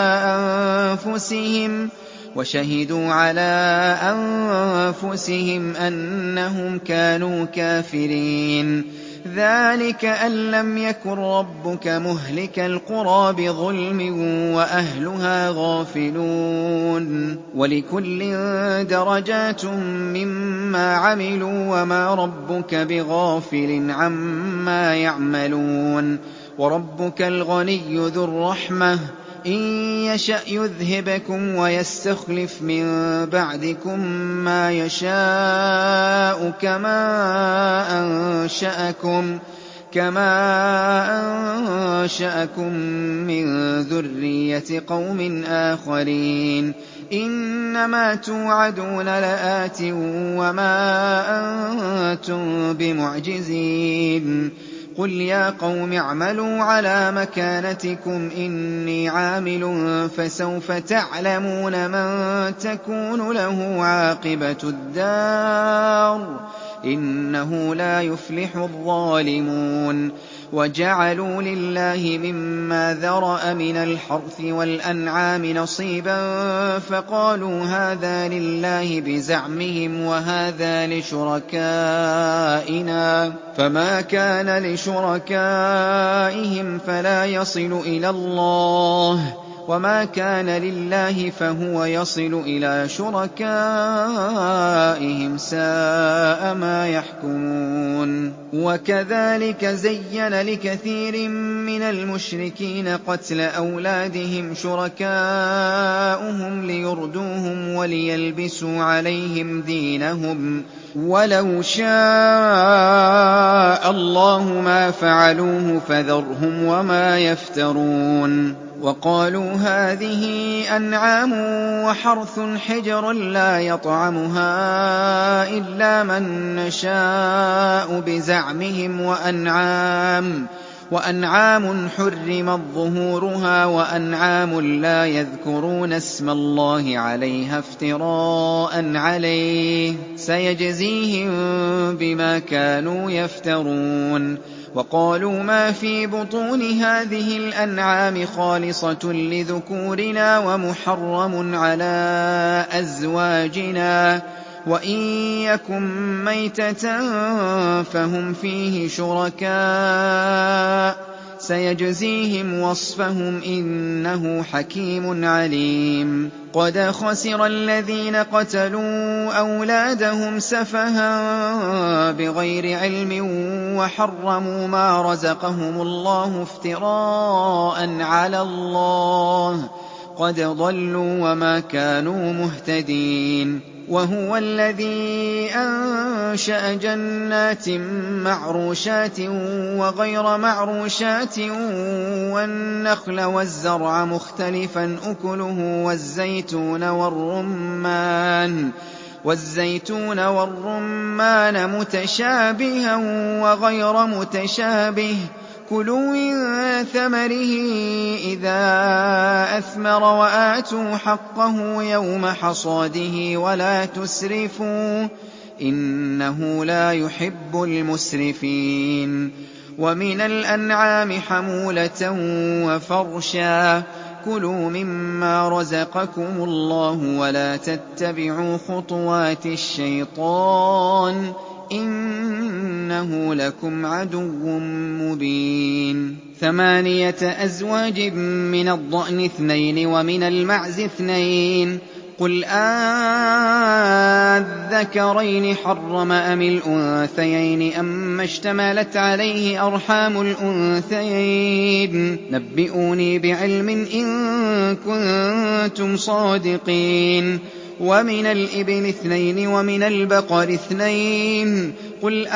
أنفسهم وشهدوا على أنفسهم أنهم كانوا كافرين ذلك أن لم يكن ربك مهلك القرى بظلم وأهلها غافلون ولكل درجات مما عملوا وما ربك بغافل عما يعملون وربك الغني ذو الرحمة إن يشأ يذهبكم ويستخلف من بعدكم ما يشاء كما أنشأكم كما أنشأكم من ذرية قوم آخرين إنما توعدون لآت وما أنتم بمعجزين قل يا قوم اعملوا على مكانتكم إني عامل فسوف تعلمون من تكون له عاقبة الدار إنه لا يفلح الظالمون وجعلوا لله مما ذرأ من الحرث والأنعام نصيبا فقالوا هذا لله بزعمهم وهذا لشركائنا فما كان لشركائهم فلا يصل إلى الله وما كان لله فهو يصل إلى شركائهم ساء ما يحكمون وكذلك زين لكثير من المشركين قتل أولادهم شركاؤهم ليردوهم وليلبسوا عليهم دينهم ولو شاء الله ما فعلوه فذرهم وما يفترون وقالوا هذه أنعام وحرث حجر لا يطعمها إلا من نشاء بزعمهم وأنعام وأنعام حرمت ظهورها وأنعام لا يذكرون اسم الله عليها افتراء عليه سيجزيهم بما كانوا يفترون وقالوا ما في بطون هذه الأنعام خالصة لذكورنا ومحرم على أزواجنا وإن يكن ميتة فهم فيه شركاء سيجزيهم وصفهم إنه حكيم عليم قد خسر الذين قتلوا أولادهم سفها بغير علم وحرموا ما رزقهم الله افتراء على الله قد ضلوا وما كانوا مهتدين وهو الذي أنشأ جنات معروشات وغير معروشات والنخل والزرع مختلفا أكله والزيتون والرمان وَالزَّيْتُونَ وَالرُّمَّانَ مُتَشَابِهًا وَغَيْرَ مُتَشَابِهٍ ۚ كُلُوا مِن ثَمَرِهِ إِذَا أَثْمَرَ وَآتُوا حَقَّهُ يَوْمَ حَصَادِهِ وَلَا تُسْرِفُوا ۚ إِنَّهُ لَا يُحِبُّ الْمُسْرِفِينَ. وَمِنَ الْأَنْعَامِ حَمُولَةً وَفَرْشًا ۚ كُلُوا مِمَّا رَزَقَكُمُ اللَّهُ وَلَا تَتَّبِعُوا خُطُوَاتِ الشَّيْطَانِ ۚ إِنَّهُ لَكُمْ عَدُوٌّ مُّبِينٌ. ثَمَانِيَةَ أَزْوَاجٍ مِّنَ الضَّأْنِ اثْنَيْنِ وَمِنَ الْمَعْزِ اثْنَيْنِ ۗ قُلْ آلذَّكَرَيْنِ حَرَّمَ أَمِ الْأُنثَيَيْنِ أَمَّا اشْتَمَلَتْ عَلَيْهِ أَرْحَامُ الْأُنثَيَيْنِ ۖ نَبِّئُونِي بِعِلْمٍ إِن كُنتُمْ صَادِقِينَ. وَمِنَ الْإِبِلِ اثْنَيْنِ وَمِنَ الْبَقَرِ اثْنَيْنِ ۗ قُلْ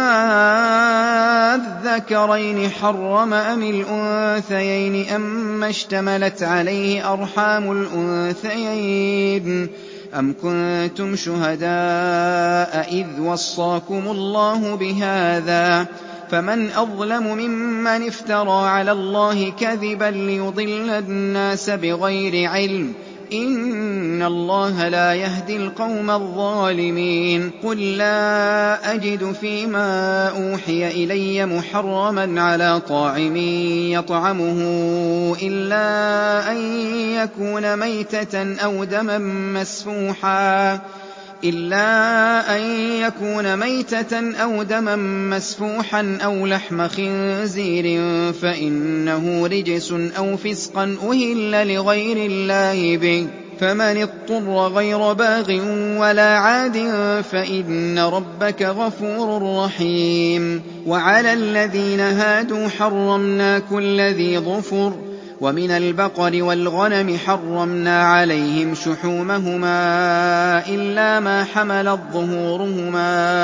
آلذَّكَرَيْنِ حَرَّمَ أَمِ الْأُنثَيَيْنِ أَمَّا اشْتَمَلَتْ عَلَيْهِ أَرْحَامُ الْأُنثَيَيْنِ ۖ أَمْ كُنتُمْ شُهَدَاءَ إِذْ وَصَّاكُمُ اللَّهُ بِهَٰذَا ۚ فَمَنْ أَظْلَمُ مِمَّنِ افْتَرَىٰ عَلَى اللَّهِ كَذِبًا لِّيُضِلَّ النَّاسَ بِغَيْرِ عِلْمٍ ۗ إِنَّ اللَّهَ لَا يَهْدِي الْقَوْمَ الظَّالِمِينَ. قُل لَّا أَجِدُ فِيمَا أُوحِيَ إِلَيَّ مُحَرَّمًا عَلَىٰ طَاعِمٍ يَطْعَمُهُ إِلَّا أَن يَكُونَ مَيْتَةً أَوْ دَمًا مَّسْفُوحًا إِلَّا أَن يَكُونَ مَيْتَةً أَوْ دَمًا مَّسْفُوحًا أَوْ لَحْمَ خِنزِيرٍ فَإِنَّهُ رِجْسٌ أَوْ فِسْقًا أُهِلَّ لِغَيْرِ اللَّهِ بِهِ ۚ فَمَنِ اضْطُرَّ غَيْرَ بَاغٍ وَلَا عَادٍ فَإِنَّ رَبَّكَ غَفُورٌ رَّحِيمٌ. وَعَلَى الَّذِينَ هَادُوا حَرَّمْنَا كُلَّ ذِي ظُفُرٍ ۖ وَمِنَ الْبَقَرِ وَالْغَنَمِ حَرَّمْنَا عَلَيْهِمْ شُحُومَهُمَا إِلَّا مَا حَمَلَتْ ظُهُورُهُمَا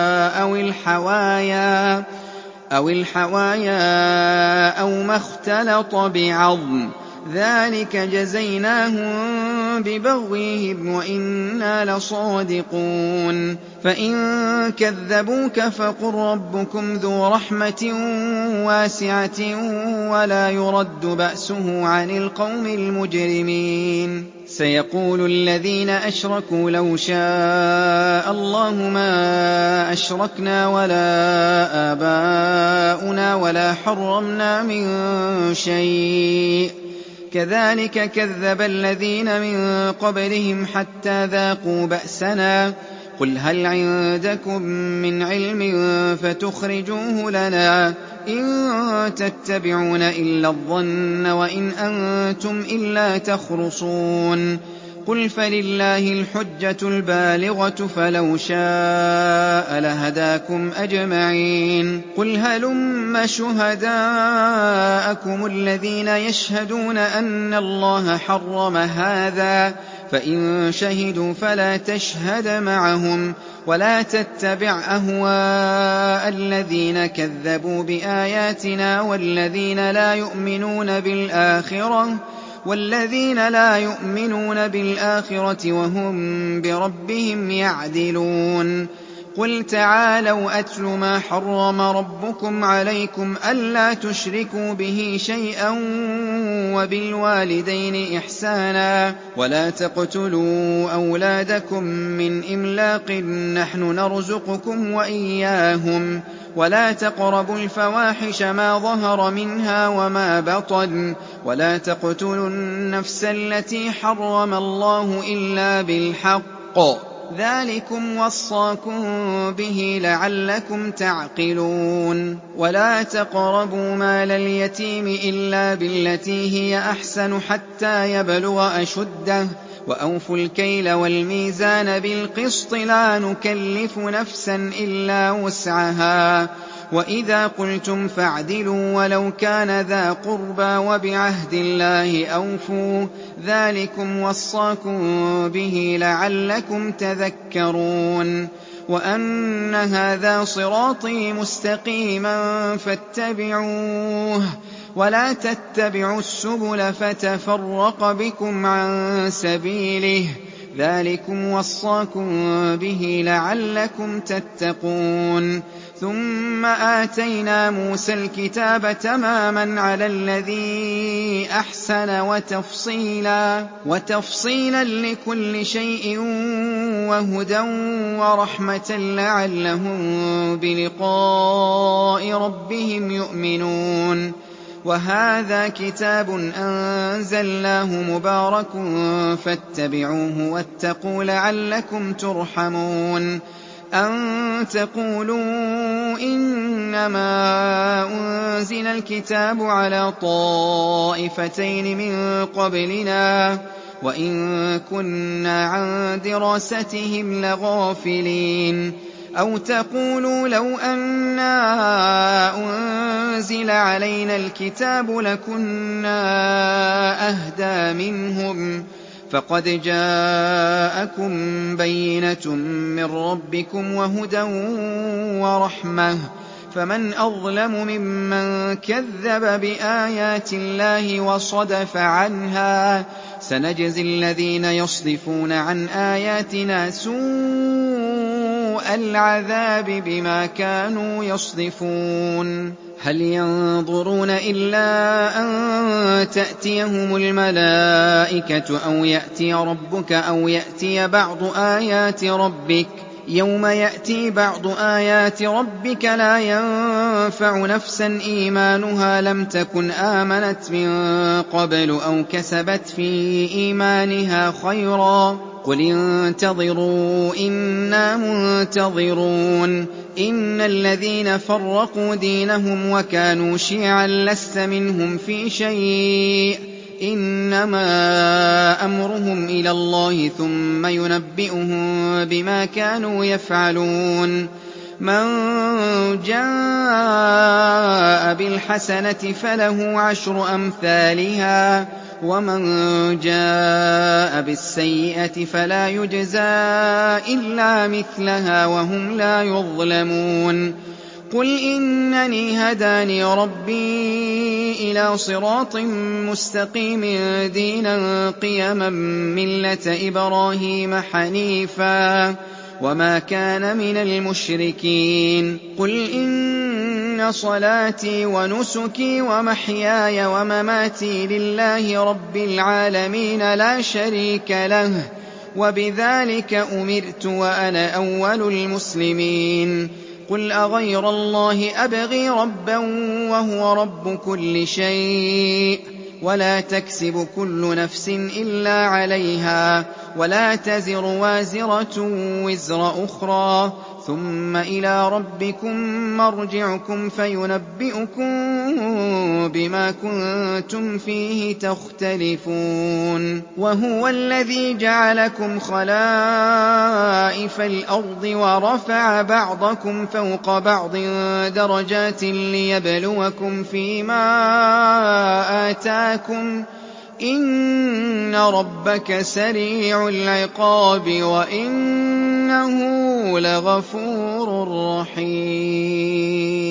أَوِ الْحَوَايَا أَوْ مَا اخْتَلَطَ بِعَظْمٍ ۚ ذَٰلِكَ جَزَيْنَاهُم بِبَغْيِهِمْ وَإِنَّا لَصَادِقُونَ. فَإِن كَذَّبُوكَ فَقُل رَّبُّكُمْ ذُو رَحْمَةٍ وَاسِعَةٍ وَلَا يُرَدُّ بَأْسُهُ عَنِ الْقَوْمِ الْمُجْرِمِينَ. سَيَقُولُ الَّذِينَ أَشْرَكُوا لَوْ شَاءَ اللَّهُ مَا أَشْرَكْنَا وَلَا آبَاؤُنَا وَلَا حَرَّمْنَا مِن شَيْءٍ ۚ كَذَٰلِكَ كَذَّبَ الَّذِينَ مِن قَبْلِهِمْ حَتَّىٰ ذَاقُوا بَأْسَنَا. قُلْ هَلْ عِندَكُم مِّنْ عِلْمٍ فَتُخْرِجُوهُ لَنَا ۖ إِن تَتَّبِعُونَ إِلَّا الظَّنَّ وَإِنْ أَنتُمْ إِلَّا تَخْرُصُونَ. قُلْ فَلِلَّهِ الْحُجَّةُ الْبَالِغَةُ فَلَوْ شَاءَ لَهَدَاكُمْ أَجْمَعِينَ. قُلْ هَلُمَّ شُهَدَاءَكُمُ الَّذِينَ يَشْهَدُونَ أَنَّ اللَّهَ حَرَّمَ هَٰذَا ۖ فَإِن شَهِدُوا فَلَا تَشْهَدْ مَعَهُمْ ۖ وَلَا تَتَّبِعْ أَهْوَاءَ الَّذِينَ كَذَّبُوا بِآيَاتِنَا وَالَّذِينَ لَا يُؤْمِنُونَ بِالْآخِرَةِ وَهُم بِرَبِّهِمْ يَعْدِلُونَ. قُلْ تَعَالَوْا أَتْلُ مَا حَرَّمَ رَبُّكُمْ عَلَيْكُمْ أَلَّا تُشْرِكُوا بِهِ شَيْئًا وَبِالْوَالِدَيْنِ إِحْسَانًا وَلَا تَقْتُلُوا أَوْلَادَكُم مِّنْ إِمْلَاقٍ ۖ نَّحْنُ نَرْزُقُكُمْ وَإِيَّاهُمْ ۖ وَلَا تَقْرَبُوا الْفَوَاحِشَ مَا ظَهَرَ مِنْهَا وَمَا بَطَنَ ۖ وَلَا تَقْتُلُوا النَّفْسَ الَّتِي حَرَّمَ اللَّهُ إِلَّا بِالْحَقِّ ۚ ذَٰلِكُمْ وَصَّاكُم بِهِ لَعَلَّكُمْ تَعْقِلُونَ. وَلَا تَقْرَبُوا مَالَ الْيَتِيمِ إِلَّا بِالَّتِي هِيَ أَحْسَنُ حَتَّىٰ يَبْلُغَ أَشُدَّهُ ۖ وَأَوْفُوا الْكَيْلَ وَالْمِيزَانَ بِالْقِسْطِ ۖ لَا نُكَلِّفُ نَفْسًا إِلَّا وُسْعَهَا ۖ وَإِذَا قُلْتُمْ فَاعْدِلُوا وَلَوْ كَانَ ذَا قُرْبَىٰ ۖ وَبِعَهْدِ اللَّهِ أَوْفُوا ۚ ذَٰلِكُمْ وَصَّاكُم بِهِ لَعَلَّكُمْ تَذَكَّرُونَ. وَأَنَّ هَٰذَا صِرَاطِي مُسْتَقِيمًا فَاتَّبِعُوهُ ۖ وَلَا تَتَّبِعُوا السُّبُلَ فَتَفَرَّقَ بِكُمْ عَن سَبِيلِهِ ۚ ذَٰلِكُمْ وَصَّاكُم بِهِ لَعَلَّكُمْ تَتَّقُونَ ثُمَّ آتَيْنَا مُوسَى الْكِتَابَ تَمَامًا عَلَى الَّذِي أَحْسَنَ وَتَفْصِيلًا, وتفصيلاً لِّكُلِّ شَيْءٍ وَهُدًى وَرَحْمَةً لَّعَلَّهُم بِلِقَاءِ رَبِّهِمْ يُؤْمِنُونَ وَهَٰذَا كِتَابٌ أَنزَلْنَاهُ مُبَارَكٌ فَاتَّبِعُوهُ وَاتَّقُوا لَعَلَّكُمْ تُرْحَمُونَ أَن تَقُولُوا إِنَّمَا أُنزِلَ الْكِتَابُ عَلَىٰ طَائِفَتَيْنِ مِن قَبْلِنَا وَإِن كُنَّا عَن دِرَاسَتِهِمْ لَغَافِلِينَ أَوْ تَقُولُوا لَوْ أَنَّا أُنزِلَ عَلَيْنَا الْكِتَابُ لَكُنَّا أَهْدَىٰ مِنْهُمْ ۚ فَقَدْ جَاءَكُم بَيِّنَةٌ مِّن رَّبِّكُمْ وَهُدًى وَرَحْمَةٌ ۚ فَمَنْ أَظْلَمُ مِمَّن كَذَّبَ بِآيَاتِ اللَّهِ وَصَدَفَ عَنْهَا ۗ سَنَجْزِي الَّذِينَ يَصْدِفُونَ عَنْ آيَاتِنَا سُوءَ الْعَذَابِ بِمَا كَانُوا يَصْدِفُونَ هَلْ يَنظُرُونَ إِلَّا أَن تَأْتِيَهُمُ الْمَلَائِكَةُ أَوْ يَأْتِيَ رَبُّكَ أَوْ يَأْتِيَ بَعْضُ آيَاتِ رَبِّكَ ۗ يَوْمَ يَأْتِي بَعْضُ آيَاتِ رَبِّكَ لَا يَنفَعُ نَفْسًا إِيمَانُهَا لَمْ تَكُنْ آمَنَتْ مِن قَبْلُ أَوْ كَسَبَتْ فِي إِيمَانِهَا خَيْرًا ۗ قُلِ انتَظِرُوا إِنَّا مُنتَظِرُونَ إِنَّ الَّذِينَ فَرَّقُوا دِينَهُمْ وَكَانُوا شِيَعًا لَّسْتَ مِنْهُمْ فِي شَيْءٍ ۚ إِنَّمَا أَمْرُهُمْ إِلَى اللَّهِ ثُمَّ يُنَبِّئُهُم بِمَا كَانُوا يَفْعَلُونَ مَن جَاءَ بِالْحَسَنَةِ فَلَهُ عَشْرُ أَمْثَالِهَا ۖ وَمَن جَاءَ بِالسَّيِّئَةِ فَلَا يُجْزَىٰ إِلَّا مِثْلَهَا وَهُمْ لَا يُظْلَمُونَ قُلْ إِنَّنِي هَدَانِي رَبِّي إِلَىٰ صِرَاطٍ مُّسْتَقِيمٍ دِينًا قِيَمًا مِّلَّةَ إِبْرَاهِيمَ حَنِيفًا وَمَا كَانَ مِنَ الْمُشْرِكِينَ قُلْ إِنَّ صَلَاتِي وَنُسُكِي وَمَحْيَايَ وَمَمَاتِي لِلَّهِ رَبِّ الْعَالَمِينَ لَا شَرِيكَ لَهُ ۖ وَبِذَٰلِكَ أُمِرْتُ وَأَنَا أَوَّلُ الْمُسْلِمِينَ قُلْ أَغَيْرَ اللَّهِ أَبْغِي رَبًّا وَهُوَ رَبُّ كُلِّ شَيْءٍ وَلَا تَكْسِبُ كُلُّ نَفْسٍ إِلَّا عَلَيْهَا وَلَا تَزِرُ وَازِرَةٌ وِزْرَ أُخْرَىٰ ثُمَّ إِلَىٰ رَبِّكُم مَّرْجِعُكُمْ فَيُنَبِّئُكُم بِمَا كُنتُمْ فِيهِ تَخْتَلِفُونَ وَهُوَ الَّذِي جَعَلَكُمْ خَلَائِفَ الْأَرْضِ وَرَفَعَ بَعْضَكُمْ فَوْقَ بَعْضٍ دَرَجَاتٍ لِّيَبْلُوَكُمْ فِيمَا آتَاكُمْ ۗ إِنَّ رَبَّكَ سَرِيعُ الْعِقَابِ وَإِنَّهُ لَغَفُورٌ رَّحِيمٌ